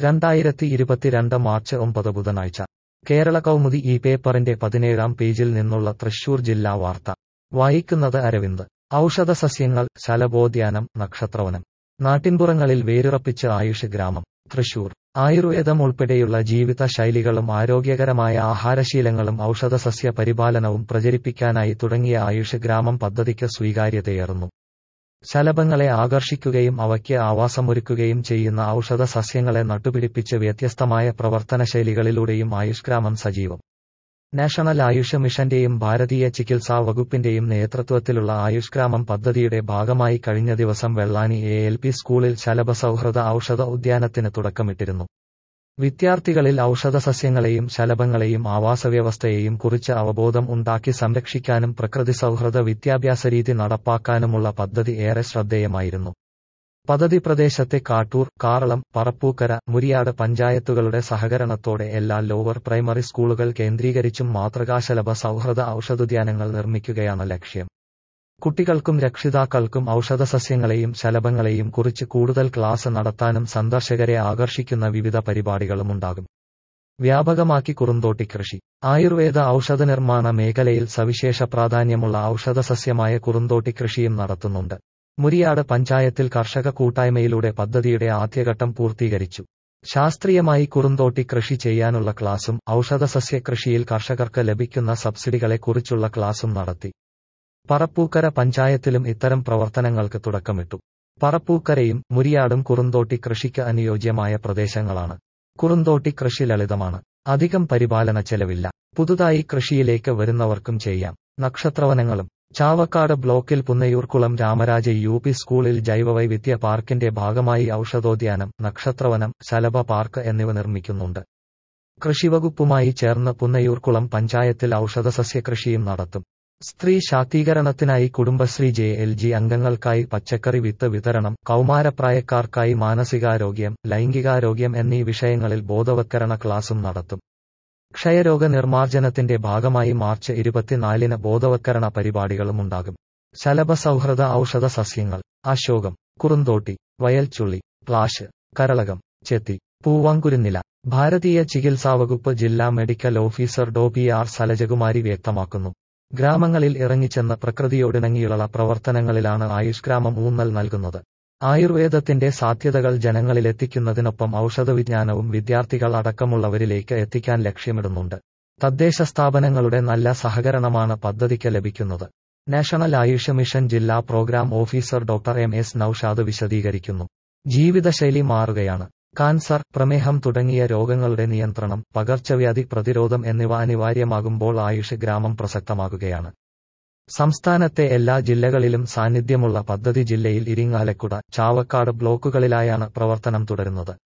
2022 March 9 ബുധനാഴ്ച കേരള കൗമുദി ഈ പേപ്പറിന്റെ 17-ാം പേജിൽ നിന്നുള്ള തൃശൂർ ജില്ലാ വാർത്ത വായിക്കുന്നത് അരവിന്ദ്. ഔഷധസസ്യങ്ങൾ, ശലഭോദ്യാനം, നക്ഷത്രവനം. നാട്ടിൻപുറങ്ങളിൽ വേരുറപ്പിച്ച് ആയുഷ് ഗ്രാമം. തൃശൂർ. ആയുർവേദം ഉൾപ്പെടെയുള്ള ജീവിത ശൈലികളും ആരോഗ്യകരമായ ആഹാരശീലങ്ങളും ഔഷധസസ്യ പരിപാലനവും പ്രചരിപ്പിക്കാനായി തുടങ്ങിയ ആയുഷ് ഗ്രാമം പദ്ധതിക്ക് സ്വീകാര്യതയേറുന്നു. ശലഭങ്ങളെ ആകർഷിക്കുകയും അവയ്ക്ക് ആവാസമൊരുക്കുകയും ചെയ്യുന്ന ഔഷധസസ്യങ്ങളെ നട്ടുപിടിപ്പിച്ച് വ്യത്യസ്തമായ പ്രവർത്തനശൈലികളിലൂടെയും ആയുഷ്ഗ്രാമം സജീവം. നാഷണൽ ആയുഷ് മിഷന്റെയും ഭാരതീയ ചികിത്സാ വകുപ്പിന്റെയും നേതൃത്വത്തിലുള്ള ആയുഷ്ഗ്രാമം പദ്ധതിയുടെ ഭാഗമായി കഴിഞ്ഞ ദിവസം വെള്ളാനി ALP സ്കൂളിൽ ശലഭസൗഹൃദ ഔഷധ ഉദ്യാനത്തിന് തുടക്കമിട്ടിരുന്നു. വിദ്യാർത്ഥികളിൽ ഔഷധസസ്യങ്ങളെയും ശലഭങ്ങളെയും ആവാസവ്യവസ്ഥയെയും കുറിച്ച് അവബോധം ഉണ്ടാക്കി സംരക്ഷിക്കാനും പ്രകൃതി സൗഹൃദ വിദ്യാഭ്യാസരീതി നടപ്പാക്കാനുമുള്ള പദ്ധതി ഏറെ ശ്രദ്ധേയമായിരുന്നു. പദ്ധതി പ്രദേശത്തെ കാട്ടൂർ, കാറളം, പറപ്പൂക്കര, മുരിയാട് പഞ്ചായത്തുകളുടെ സഹകരണത്തോടെ എല്ലാ ലോവർ പ്രൈമറി സ്കൂളുകൾ കേന്ദ്രീകരിച്ചും മാതൃകാശലഭ സൗഹൃദ ഔഷധോദ്യാനങ്ങൾ നിർമ്മിക്കുകയാണ് ലക്ഷ്യം. കുട്ടികൾക്കും രക്ഷിതാക്കൾക്കും ഔഷധസസ്യങ്ങളെയും ശലഭങ്ങളെയും കുറിച്ച് കൂടുതൽ ക്ലാസ് നടത്താനും സന്ദർശകരെ ആകർഷിക്കുന്ന വിവിധ പരിപാടികളുമുണ്ടാകും. വ്യാപകമാക്കി കുറുന്തോട്ടിക്കൃഷി. ആയുർവേദ ഔഷധനിർമ്മാണ മേഖലയിൽ സവിശേഷ പ്രാധാന്യമുള്ള ഔഷധസസ്യമായ കുറുന്തോട്ടിക്കൃഷിയും നടത്തുന്നുണ്ട്. മുരിയാട് പഞ്ചായത്തിൽ കർഷക കൂട്ടായ്മയിലൂടെ പദ്ധതിയുടെ ആദ്യഘട്ടം പൂർത്തീകരിച്ചു. ശാസ്ത്രീയമായി കുറുന്തോട്ടി കൃഷി ചെയ്യാനുള്ള ക്ലാസും ഔഷധസസ്യ കൃഷിയിൽ കർഷകർക്ക് ലഭിക്കുന്ന സബ്സിഡികളെക്കുറിച്ചുള്ള ക്ലാസും നടത്തി. പറപ്പൂക്കര പഞ്ചായത്തിലും ഇത്തരം പ്രവർത്തനങ്ങൾക്ക് തുടക്കമിട്ടു. പറപ്പൂക്കരയും മുരിയാടും കുറുന്തോട്ടി കൃഷിക്ക് അനുയോജ്യമായ പ്രദേശങ്ങളാണ്. കുറുന്തോട്ടി കൃഷി ലളിതമാണ്. അധികം പരിപാലന ചെലവില്ല. പുതുതായി കൃഷിയിലേക്ക് വരുന്നവർക്കും ചെയ്യാം. നക്ഷത്രവനങ്ങളും. ചാവക്കാട് ബ്ലോക്കിൽ പുന്നയൂർക്കുളം രാമരാജ UP സ്കൂളിൽ ജൈവവൈവിധ്യ പാർക്കിന്റെ ഭാഗമായി ഔഷധോദ്യാനം, നക്ഷത്രവനം, ശലഭ പാർക്ക് എന്നിവ നിർമ്മിക്കുന്നുണ്ട്. കൃഷിവകുപ്പുമായി ചേർന്ന് പുന്നയൂർക്കുളം പഞ്ചായത്തിൽ ഔഷധസസ്യകൃഷിയും നടത്തും. സ്ത്രീ ശാക്തീകരണത്തിനായി കുടുംബശ്രീ JLG അംഗങ്ങൾക്കായി പച്ചക്കറി വിത്ത് വിതരണം, കൗമാരപ്രായക്കാർക്കായി മാനസികാരോഗ്യം, ലൈംഗികാരോഗ്യം എന്നീ വിഷയങ്ങളിൽ ബോധവത്കരണ ക്ലാസും നടത്തും. ക്ഷയരോഗ നിർമ്മാർജ്ജനത്തിന്റെ ഭാഗമായി മാർച്ച് 24-ന് ബോധവത്കരണ പരിപാടികളുമുണ്ടാകും. ശലഭസൗഹൃദ ഔഷധ സസ്യങ്ങൾ. അശോകം, കുറുന്തോട്ടി, വയൽച്ചുള്ളി, പ്ലാശ്, കരളകം, ചെത്തി, പൂവാങ്കുരുന്നില. ഭാരതീയ ചികിത്സാവകുപ്പ് ജില്ലാ മെഡിക്കൽ ഓഫീസർ PR സലജകുമാരി വ്യക്തമാക്കുന്നു. ഗ്രാമങ്ങളിൽ ഇറങ്ങിച്ചെന്ന് പ്രകൃതിയോടിണങ്ങിയുള്ള പ്രവർത്തനങ്ങളിലാണ് ആയുഷ്ഗ്രാമം ഊന്നൽ നൽകുന്നത്. ആയുർവേദത്തിന്റെ സാധ്യതകൾ ജനങ്ങളിലെത്തിക്കുന്നതിനൊപ്പം ഔഷധവിജ്ഞാനവും വിദ്യാർത്ഥികൾ അടക്കമുള്ളവരിലേക്ക് എത്തിക്കാൻ ലക്ഷ്യമിടുന്നുണ്ട്. തദ്ദേശ സ്ഥാപനങ്ങളുടെ നല്ല സഹകരണമാണ് പദ്ധതിക്ക് ലഭിക്കുന്നത്. നാഷണൽ ആയുഷ് മിഷൻ ജില്ലാ പ്രോഗ്രാം ഓഫീസർ MS നൌഷാദ് വിശദീകരിക്കുന്നു. ജീവിതശൈലി മാറുകയാണ്. കാൻസർ, പ്രമേഹം തുടങ്ങിയ രോഗങ്ങളുടെ നിയന്ത്രണം, പകർച്ചവ്യാധി പ്രതിരോധം എന്നിവ അനിവാര്യമാകുമ്പോൾ ആയുഷ് ഗ്രാമം പ്രസക്തമാകുകയാണ്. സംസ്ഥാനത്തെ എല്ലാ ജില്ലകളിലും സാന്നിധ്യമുള്ള പദ്ധതി ജില്ലയിൽ ഇരിങ്ങാലക്കുട, ചാവക്കാട് ബ്ലോക്കുകളിലായാണ് പ്രവർത്തനം തുടരുന്നത്.